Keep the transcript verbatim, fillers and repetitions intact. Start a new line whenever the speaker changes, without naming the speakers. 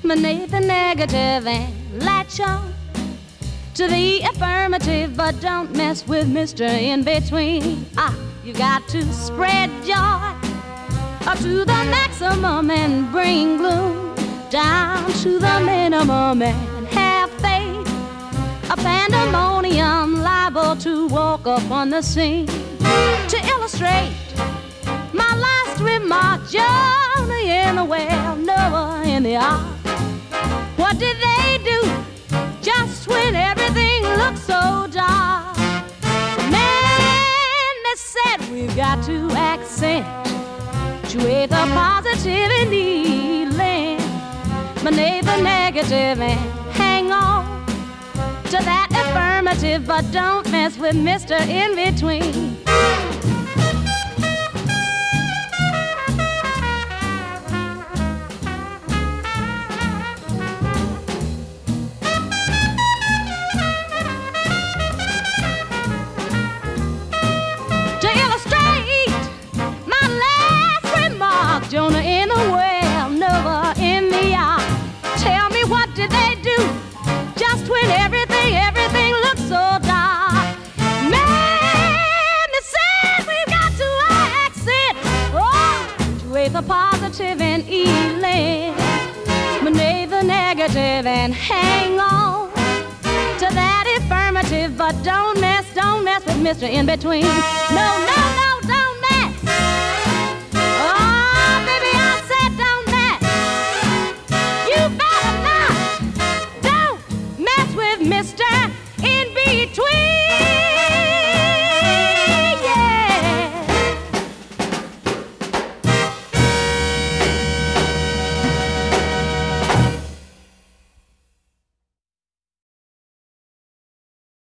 Eliminate the negative and latch on to the affirmative, but don't mess with Mister In Between. Ah, you got to spread joy up to the maximum and bring gloom down to the minimum and have faith. A pandemonium liable to walk up on the scene. To illustrate my last remark, Johnny in the well, Noah in the ark. What did they do just when everything looked so dark? Man, they said we've got to accentuate the positive and eliminate the negative and hang on to that affirmative, but don't mess with Mister In Between. Jonah in the well, Noah in the ark. Tell me, what did they do just when everything, everything looked so dark? Man, they said we've got to accent, oh, to the positive and eliminate the negative and hang on to that affirmative, but don't mess, don't mess with Mister In Between. No, no, no.